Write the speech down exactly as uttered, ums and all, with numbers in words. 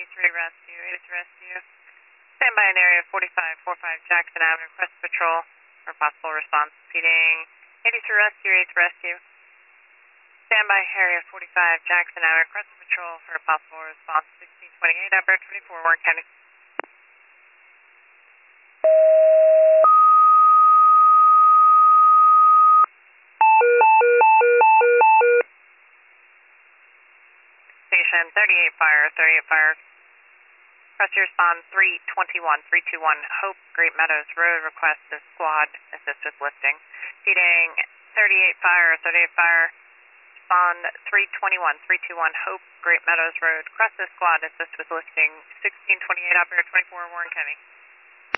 eighty-three rescue, eighty-three rescue. Stand by in area forty-five forty-five Jackson Avenue, request patrol for possible response. Repeating, eighty-three rescue, eighty-three rescue. Stand by area forty-five Jackson Avenue, request patrol for possible response. sixteen twenty-eight, operator twenty-four, Warren County. Station thirty-eight fire, thirty-eight fire. Press your respond three twenty-one, three two one Hope, Great Meadows Road, request a squad assist with lifting. Feeding thirty-eight fire, thirty-eight fire. Respond three twenty-one, three two one Hope, Great Meadows Road, request a squad assist with lifting. sixteen twenty-eight, operator twenty-four, Warren County.